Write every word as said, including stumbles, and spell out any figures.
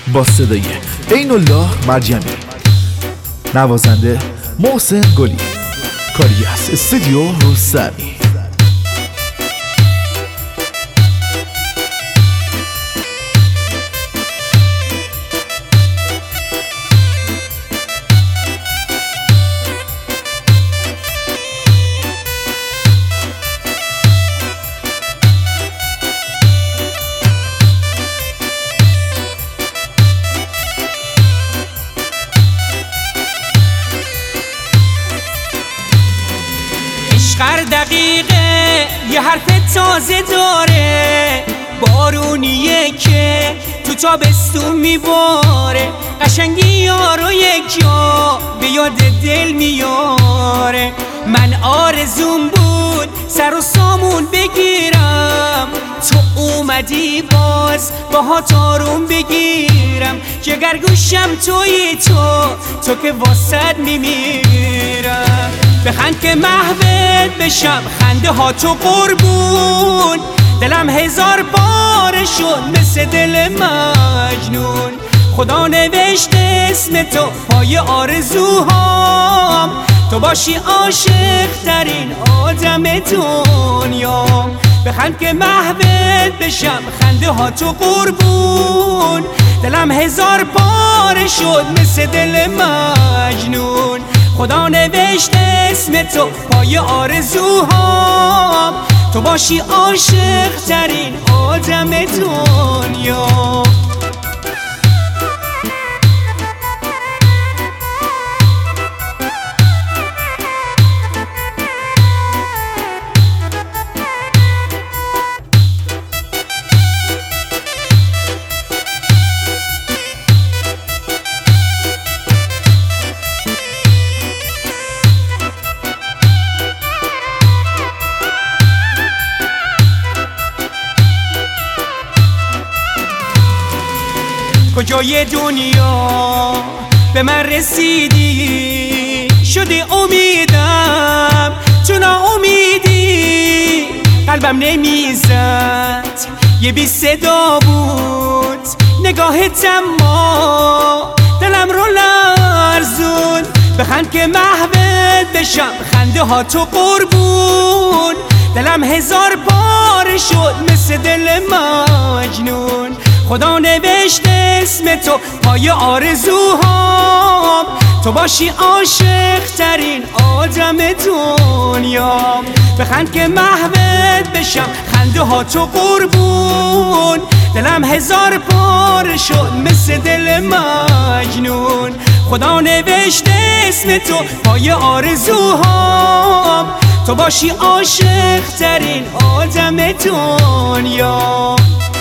با صدای عین الله مرجمی، نوازنده محسن گلی، کاری از استودیو رستمی. هر دقیقه یه حرف تازه داره، بارونیه که تو تابستون میباره، قشنگی یارو یک جا به یاد دل میاره. من آرزوم بود سر و سامون بگیرم، تو اومدی باز باهات آروم بگیرم. جگرگوشم تویی تو، تو که واسد میمیرم. بخند که محوت بشم خنده ها تو قربون، دلم هزار باره شد مثل دل مجنون. خدا نوشته اسم تو پای آرزوهام، تو باشی عاشق ترین آدم دنیا. بخند که محوت بشم خنده ها تو قربون، دلم هزار باره شد مثل دل مجنون. خدا نوشته اسم تو پای آرزوهام، تو باشی عاشق ترین آدم دنیا. کجای دنیا به من رسیدی، شده امیدم تو ناامیدی. قلبم نمیزد یه بی صدا بود نگاهت، اما دلم رو لرزون. بخند که محوت بشم خنده ها تو قربون، دلم هزار بار شد مثل دل مجنون. خدا نوشته اسم تو پای آرزوهام، تو باشی عاشق ترین آدم دنیا. بخند که محوت بشم خنده ها تو قربون، دلم هزار بار شد مثل دل مجنون. خدا نوشته اسم تو پای آرزوهام، تو باشی عاشق ترین آدم دنیا.